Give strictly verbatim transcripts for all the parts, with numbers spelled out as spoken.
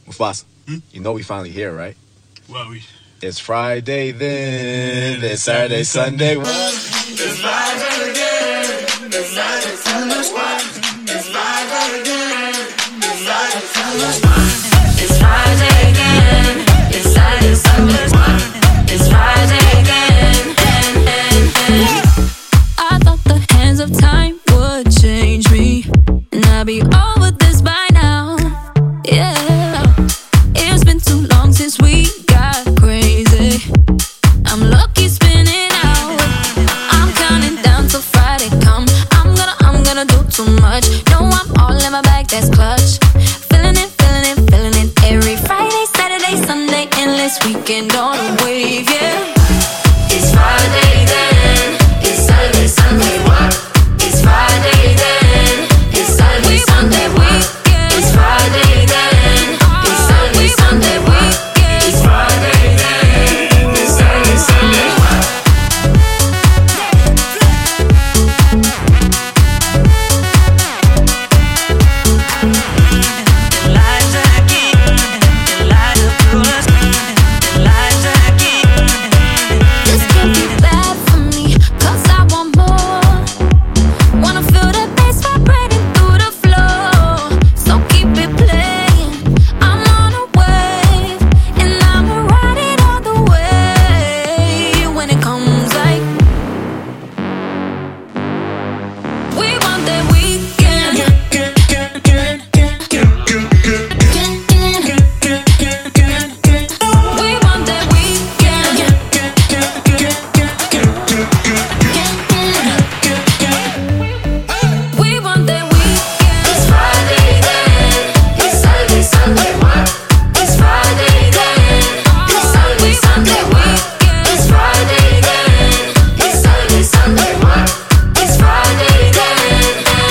Mufasa, Hmm? you know we finally here, right? Well, we. It's Friday then, it's Saturday, Sunday. It's Friday again. It's Friday, Sunday. It's Friday again. It's Friday, Sunday. It's Friday again. It's Saturday, Sunday. It's Friday again. I thought the hands of time would change me, and I'd be over this by now. Yeah, it's been too long since we got crazy. I'm lucky spinning out. I'm counting down till Friday come. I'm gonna, I'm gonna do too much. No, I'm all in my bag, that's clutch. Feeling it, feeling it, feeling it. Every Friday, Saturday, Sunday, endless weekend on a wave, yeah. It's Friday then. It's Saturday, Sunday. What? It's Friday then. It's Saturday, Sunday. What? It's Friday then. It's Saturday, Sunday. What? It's Friday then. It's Saturday, Sunday. What? This can't be bad for me, 'cause I want more. Wanna feel that bass vibrating through the floor. So keep it playing. I'm on a wave, and I'ma ride it all the way. When it comes like we want that weekend. We want that weekend. We want that weekend. It's Friday then. It's Saturday, Sunday. What? It's Friday then. It's Saturday, Sunday. What? It's Friday then. It's Saturday, Sunday. What? It's Friday then.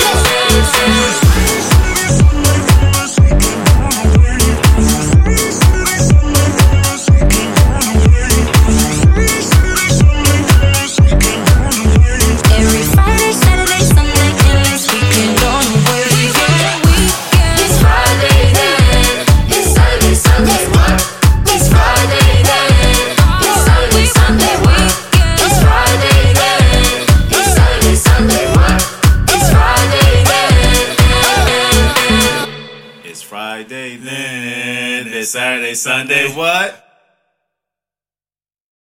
Every Friday, Saturday, Sunday, endless weekend on the way. We want that weekend. It's Friday then. It's Saturday, Sunday. What? It's Friday then. It's Saturday, Sunday. What? It's Friday then. It's Saturday, Sunday. What? It's Friday then. It's Friday then. It's Saturday, Sunday. What?